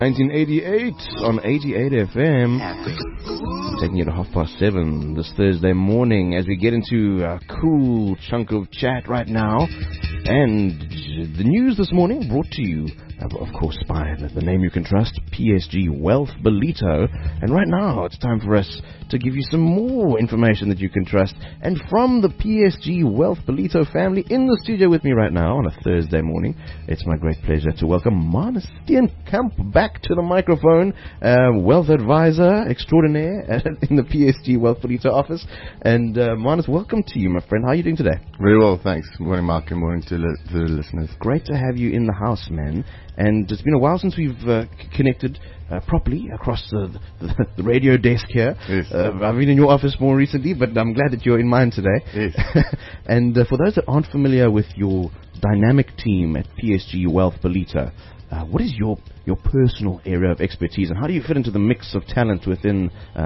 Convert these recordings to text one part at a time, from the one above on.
1988 on 88 FM. Taking you to 7:30 this Thursday morning as we get into a cool chunk of chat right now. And the news this morning brought to you, of course, by the name you can trust, PSG Wealth Ballito. And right now it's time for us to give you some more information that you can trust. And from the PSG Wealth Ballito family in the studio with me right now on a Thursday morning, it's my great pleasure to welcome Marnus Steenkamp back to the microphone, wealth advisor extraordinaire in the PSG Wealth Ballito office. And Marnus, welcome to you, my friend. How are you doing today? Very well, thanks. Good morning, Mark. Good morning to the listeners. Great to have you in the house, man. And it's been a while since we've connected properly across the radio desk here. Yes. I've been in your office more recently, but I'm glad that you're in mine today. Yes. And for those that aren't familiar with your dynamic team at PSG Wealth Ballito, what is your personal area of expertise, and how do you fit into the mix of talent within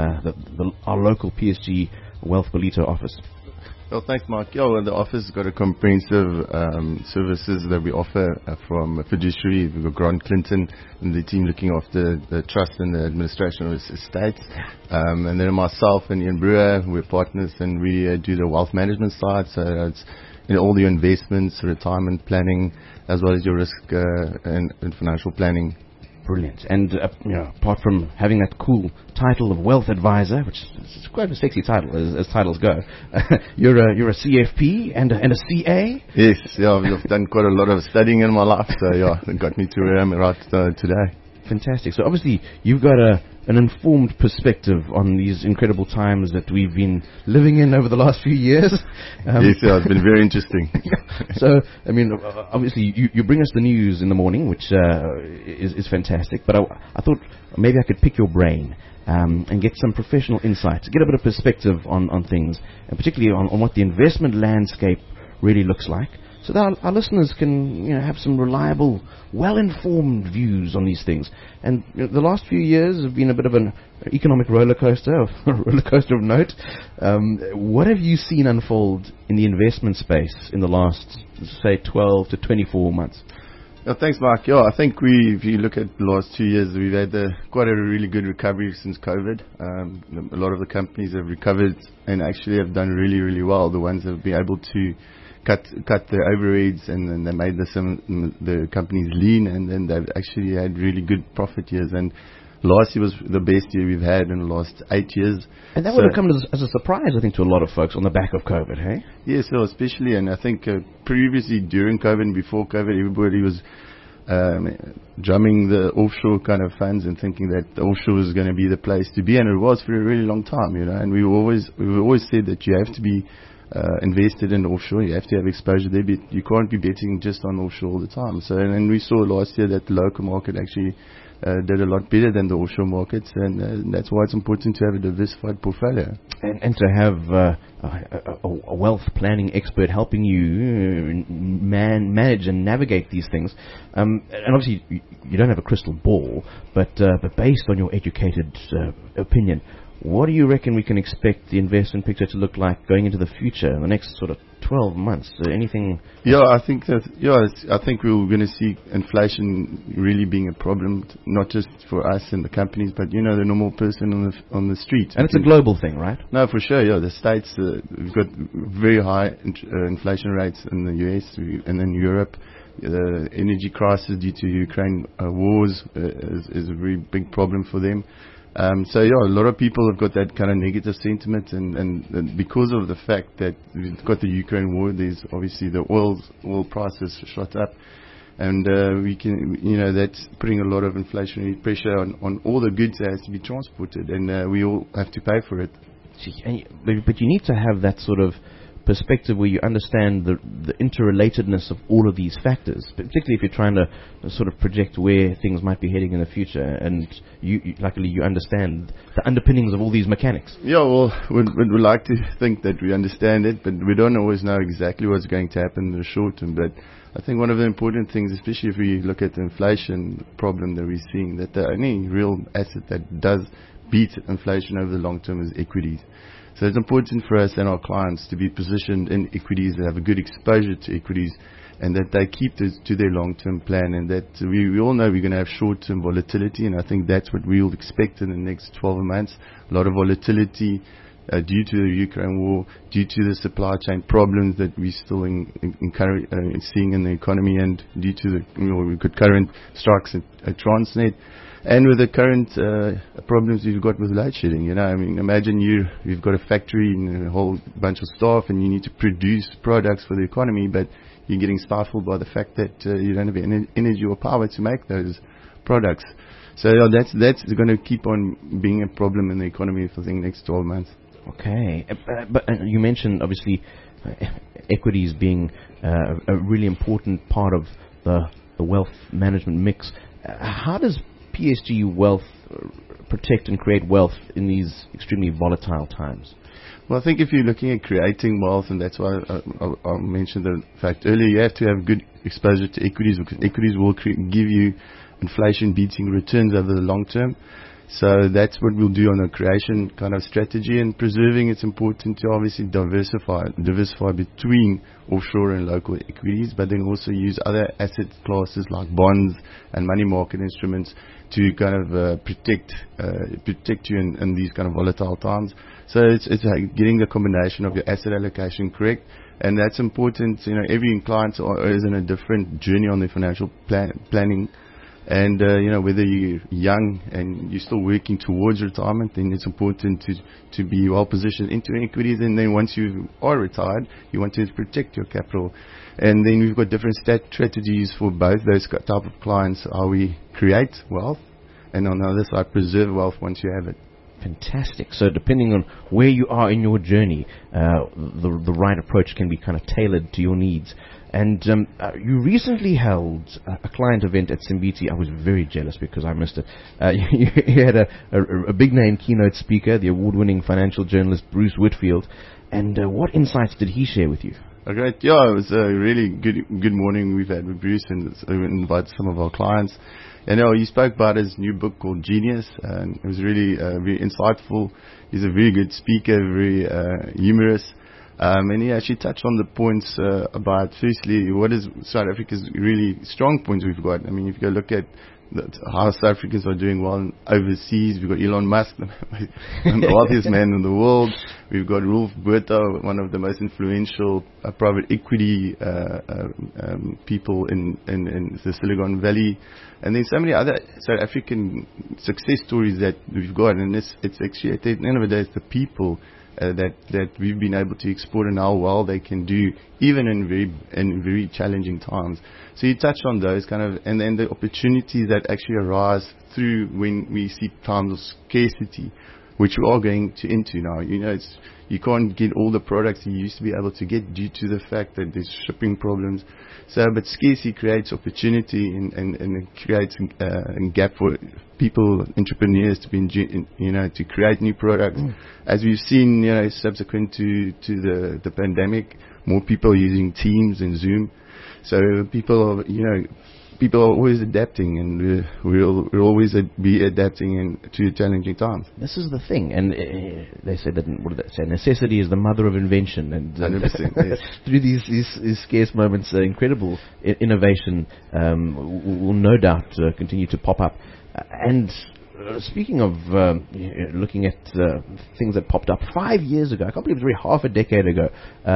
our local PSG Wealth Ballito office? Well, thanks, Mark. Yeah, well, the office has got a comprehensive services that we offer from fiduciary. We've got Grant Clinton and the team looking after the trust and the administration of his estates. And then myself and Ian Brewer, we're partners, and we do the wealth management side. So it's all the investments, retirement planning, as well as your risk and financial planning. Brilliant. And apart from having that cool title of wealth advisor, which is quite a sexy title as titles go, you're a CFP and a CA. Yes, yeah, I've done quite a lot of studying in my life, so yeah, it got me to where I'm right today. Fantastic. So obviously you've got an informed perspective on these incredible times that we've been living in over the last few years. Yes, yeah, it's been very interesting. So, I mean, obviously you bring us the news in the morning, which is fantastic, but I thought maybe I could pick your brain and get some professional insight, get a bit of perspective on things, and particularly on what the investment landscape really looks like, so that our listeners can have some reliable, well-informed views on these things. And the last few years have been a bit of an economic roller coaster of note. What have you seen unfold in the investment space in the last, say, 12 to 24 months? Thanks, Mark. Yeah, I think if you look at the last 2 years, we've had quite a really good recovery since COVID. A lot of the companies have recovered and actually have done really, really well. The ones that have been able to cut their overheads, and then they made the companies lean, and then they've actually had really good profit years. And last year was the best year we've had in the last 8 years. And that would have come as a surprise, I think, to a lot of folks on the back of COVID, hey? Yes, so especially, and I think previously during COVID and before COVID, everybody was drumming the offshore kind of funds and thinking that the offshore was going to be the place to be, and it was for a really long time, And we always said that you have to be invested in offshore. You have to have exposure there, but you can't be betting just on offshore all the time. So, and we saw last year that the local market actually did a lot better than the offshore markets, and that's why it's important to have a diversified portfolio. And to have a wealth planning expert helping you manage and navigate these things. And obviously, you don't have a crystal ball, but based on your educated opinion, what do you reckon we can expect the investment picture to look like going into the future in the next sort of 12 months? Anything? Yeah, I think I think we're going to see inflation really being a problem, not just for us and the companies, but the normal person on the street. And it's a global thing, right? No, for sure. Yeah, the States we've got very high inflation rates in the US and in Europe. The energy crisis due to Ukraine wars is a very big problem for them. So yeah, a lot of people have got that kind of negative sentiment, and because of the fact that we've got the Ukraine war, there's obviously the oil prices shot up, and we can, that's putting a lot of inflationary pressure on all the goods that has to be transported, and we all have to pay for it. But you need to have that sort of perspective where you understand the interrelatedness of all of these factors, particularly if you're trying to sort of project where things might be heading in the future, and luckily you understand the underpinnings of all these mechanics. Yeah, well, we'd like to think that we understand it, but we don't always know exactly what's going to happen in the short term. But I think one of the important things, especially if we look at the inflation problem that we're seeing, that the only real asset that does beat inflation over the long term is equities. So it's important for us and our clients to be positioned in equities, that have a good exposure to equities, and that they keep to their long-term plan, and that we all know we're going to have short-term volatility, and I think that's what we'll expect in the next 12 months. A lot of volatility due to the Ukraine war, due to the supply chain problems that we're still seeing in the economy, and due to the current strikes at Transnet. And with the current problems you've got with load shedding, I mean, imagine you've got a factory and a whole bunch of staff, and you need to produce products for the economy, but you're getting stifled by the fact that you don't have energy or power to make those products. So that's going to keep on being a problem in the economy for the next 12 months. Okay, but you mentioned obviously equities being a really important part of the wealth management mix. How does PSG Wealth protect and create wealth in these extremely volatile times? Well, I think if you're looking at creating wealth, and that's why I mentioned the fact earlier, you have to have good exposure to equities, because equities will give you inflation-beating returns over the long term. So that's what we'll do on a creation kind of strategy, and preserving. It's important to obviously diversify between offshore and local equities, but then also use other asset classes like bonds and money market instruments to kind of protect you in these kind of volatile times. So it's getting the combination of your asset allocation correct, and that's important. Every client is in a different journey on their financial planning. And, whether you're young and you're still working towards retirement, then it's important to be well positioned into equities. And then once you are retired, you want to protect your capital. And then we've got different strategies for both those type of clients. How we create wealth, and on the other side, preserve wealth once you have it. Fantastic. So depending on where you are in your journey, the right approach can be kind of tailored to your needs. And you recently held a client event at Simbiti. I was very jealous because I missed it. You had a big-name keynote speaker, the award-winning financial journalist Bruce Whitfield. And what insights did he share with you? Great. Yeah, it was a really good morning we've had with Bruce, and invited some of our clients. And he spoke about his new book called Genius, and it was really very insightful. He's a very good speaker, very humorous. And he actually touched on the points about, firstly, what is South Africa's really strong points we've got. I mean, if you go look at how South Africans are doing well overseas, we've got Elon Musk, the wealthiest man in the world. We've got Rolf Botha, one of the most influential private equity people in the Silicon Valley. And then so many other South African success stories that we've got. And it's actually, at the end of the day, it's the people that we've been able to export, and how well they can do even in very challenging times. So you touched on those kind of, and then the opportunities that actually arise through when we see times of scarcity, which we are going into now. You can't get all the products you used to be able to get due to the fact that there's shipping problems. So, but scarcity creates opportunity, and it creates a gap for people, entrepreneurs, to create new products. As we've seen, subsequent to the pandemic, more people using Teams and Zoom. So people are always adapting, and we'll always be adapting to challenging times. This is the thing, and they say that, what do they say? Necessity is the mother of invention, and 100%, yes. Through these scarce moments, incredible innovation will no doubt continue to pop up. And speaking of looking at things that popped up 5 years ago, I can't believe it was really half a decade ago.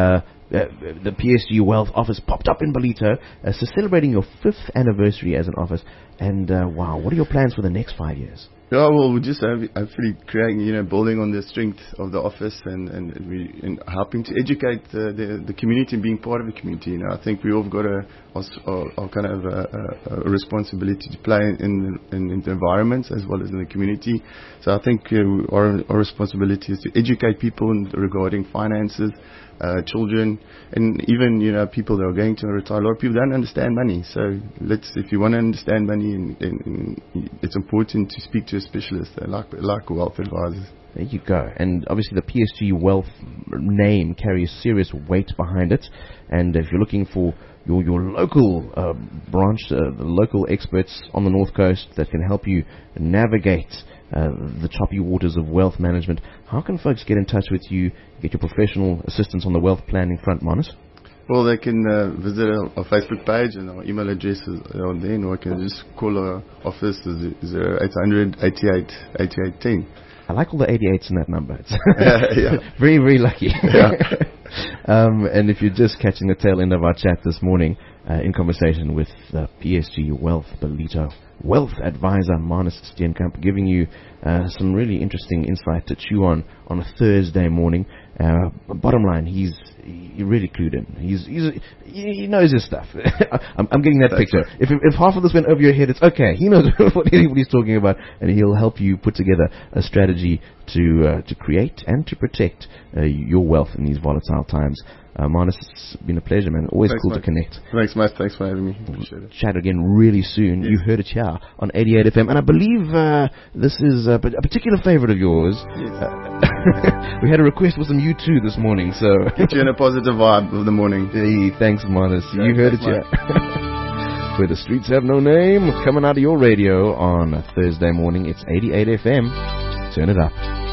The PSG Wealth office popped up in Ballito, so celebrating your 5th anniversary as an office. And wow, what are your plans for the next 5 years? Yeah, well, we're just hopefully creating, building on the strength of the office, and helping to educate the community and being part of the community. I think we all got a kind of a responsibility to play in the environments as well as in the community. So I think our responsibility is to educate people regarding finances, children, and even people that are going to retire. A lot of people don't understand money, so if you want to understand money, and it's important to speak to a specialist like wealth advisors. There you go. And obviously the PSG Wealth name carries serious weight behind it. And if you're looking for your local branch, the local experts on the North Coast that can help you navigate the choppy waters of wealth management, how can folks get in touch with you, get your professional assistance on the wealth planning front, Manus? Well, they can visit our Facebook page, and our email address is on there, or can just call our office 0800 88 8810. I like all the 88s in that number. It's Yeah. very, very lucky. Yeah. And if you're just catching the tail end of our chat this morning, in conversation with PSG Wealth Ballito Wealth Advisor Manus Steenkamp, giving you some really interesting insight to chew on a Thursday morning. Bottom line, he's really clued in. He knows his stuff. I'm getting that picture. Right. If half of this went over your head, it's okay. He knows what he's talking about, and he'll help you put together a strategy to create and to protect your wealth in these volatile times. Manus, it's been a pleasure, man. Always cool to connect. Thanks, Matt. Thanks for having me. Appreciate it. Chat again really soon. Yes. You heard it here on 88 FM, and I believe this is a particular favorite of yours. Yes. We had a request for some U2 this morning, so get you in a positive vibe of the morning. Hey, thanks, Manus. You heard it here. Where the streets have no name, coming out of your radio on a Thursday morning. It's 88 FM. Turn it up.